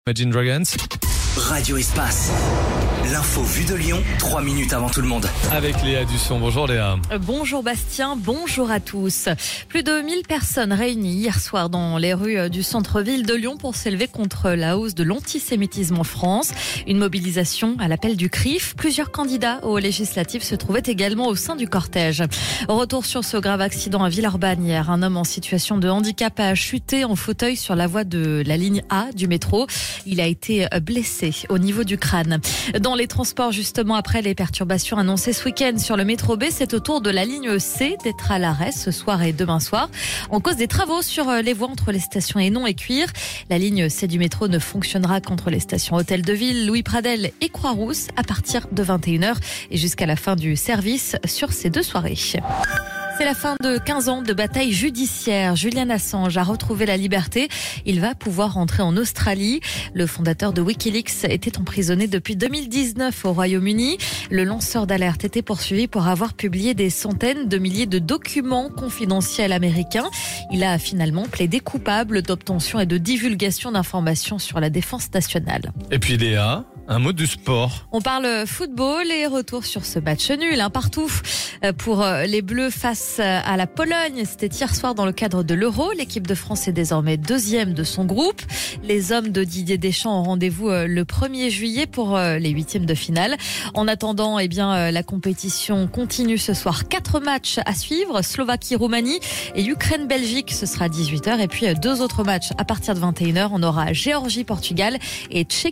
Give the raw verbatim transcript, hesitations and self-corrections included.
Imagine Dragons. Radio Espace. L'info vue de Lyon, trois minutes avant tout le monde. Avec Léa Dusson. Bonjour Léa. Bonjour Bastien, bonjour à tous. Plus de mille personnes réunies hier soir dans les rues du centre-ville de Lyon pour s'élever contre la hausse de l'antisémitisme en France. Une mobilisation à l'appel du C R I F. Plusieurs candidats aux législatives se trouvaient également au sein du cortège. Retour sur ce grave accident à Villeurbanne hier. Un homme en situation de handicap a chuté en fauteuil sur la voie de la ligne A du métro. Il a été blessé au niveau du crâne. Dans les transports, justement, après les perturbations annoncées ce week-end sur le métro B, c'est au tour de la ligne C d'être à l'arrêt ce soir et demain soir, en cause des travaux sur les voies entre les stations Hénon et Cuire. La ligne C du métro ne fonctionnera qu'entre les stations Hôtel de Ville, Louis Pradel et Croix-Rousse à partir de vingt et une heures et jusqu'à la fin du service sur ces deux soirées. C'est la fin de quinze ans de bataille judiciaire. Julian Assange a retrouvé la liberté. Il va pouvoir rentrer en Australie. Le fondateur de Wikileaks était emprisonné depuis deux mille dix-neuf au Royaume-Uni. Le lanceur d'alerte était poursuivi pour avoir publié des centaines de milliers de documents confidentiels américains. Il a finalement plaidé coupable d'obtention et de divulgation d'informations sur la défense nationale. Et puis Léa, un mot du sport. On parle football et retour sur ce match nul, hein, partout pour les Bleus face à la Pologne. C'était hier soir dans le cadre de l'Euro. L'équipe de France est désormais deuxième de son groupe. Les hommes de Didier Deschamps ont rendez-vous le premier juillet pour les huitièmes de finale. En attendant, eh bien, la compétition continue ce soir. Quatre matchs à suivre. Slovaquie-Roumanie et Ukraine-Belgique, ce sera à dix-huit heures. Et puis deux autres matchs à partir de vingt et une heures. On aura Géorgie-Portugal et Tchéquie.